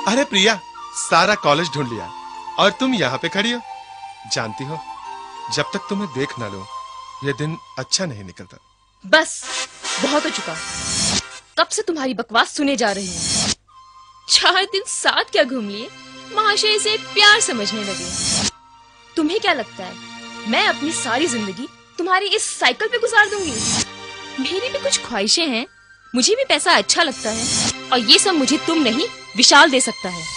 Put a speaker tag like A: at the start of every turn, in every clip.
A: अरे प्रिया, सारा कॉलेज ढूंढ लिया और तुम यहाँ पे खड़ी हो। जानती हो, जब तक तुम्हें देख ना लो ये दिन अच्छा नहीं निकलता।
B: बस बहुत हो चुका। कब से तुम्हारी बकवास सुने जा रही हूँ। 4 दिन साथ क्या घूम लिए, महाशय से प्यार समझने लगे। तुम्हें क्या लगता है मैं अपनी सारी जिंदगी तुम्हारी इस साइकिल पे गुजार दूंगी? मेरी भी कुछ ख्वाहिशें हैं, मुझे भी पैसा अच्छा लगता है और ये सब मुझे तुम नहीं विशाल दे सकता है।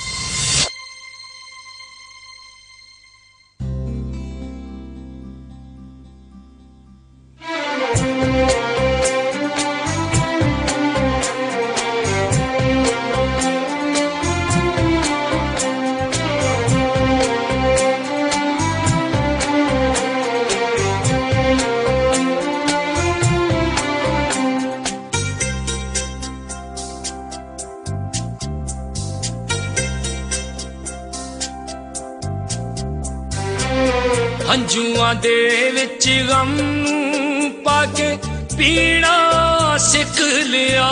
C: हंजुआं दे विच गम नूं पाके पीना सिख लिया।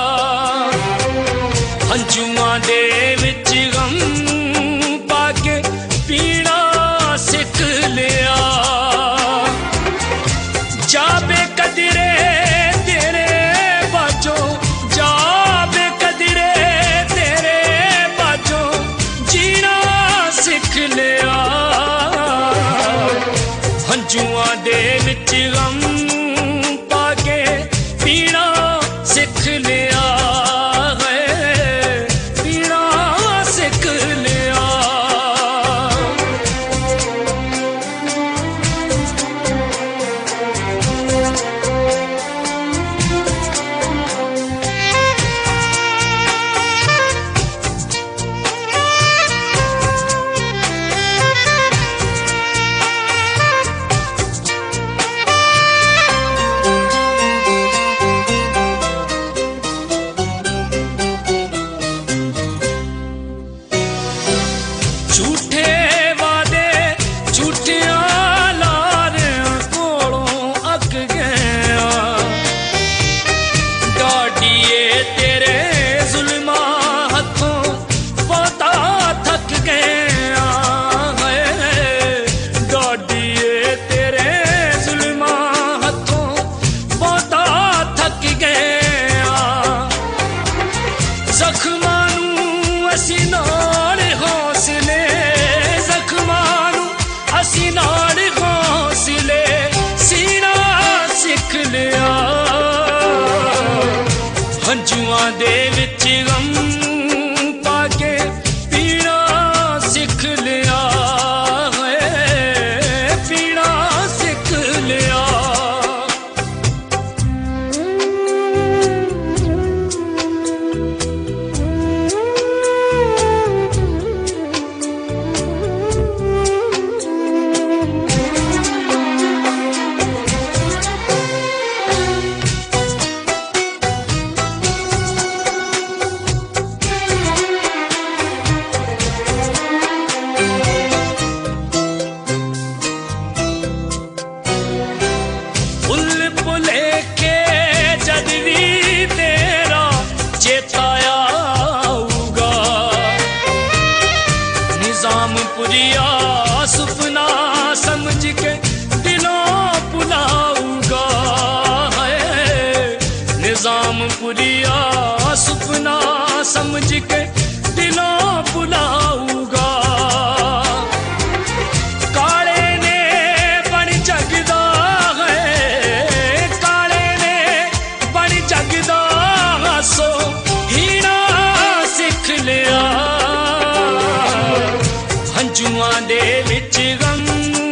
C: हंजुआं दे विच गम नूं पाके पीना सिख लिया। जाबे कदरे तेरे बाजो, जाबे कदरे तेरे बाजो जीना सिख लिया। हंजुआं दे विच गम नूं पाके पीना सिख लिया है, पीना सिख लिया। झूठे वादे झूठियां लारियां कोलों अक गया। डाडिए तेरे जुल्मां हथों बहुता थक गया है। डाडिए तेरे जुल्मां हथों बहुता थक गया। जख्मां नूं असीं नाल हौसले, असीं नाल हौसले सीना सिख लिया। हंजुआं दे विच गम नूं पाके पीना सिख लिया है, पीना सिख लिया। निजामपुरिया सुपना समझ के दिलों बुलाऊंगा है। निजामपुरिया सुपना समझ के दिलों बुलाऊंगा। काले ने बन जगदा है, काले ने बन जगदा सो हीना सिख लिया। हंजुआं दे विच गम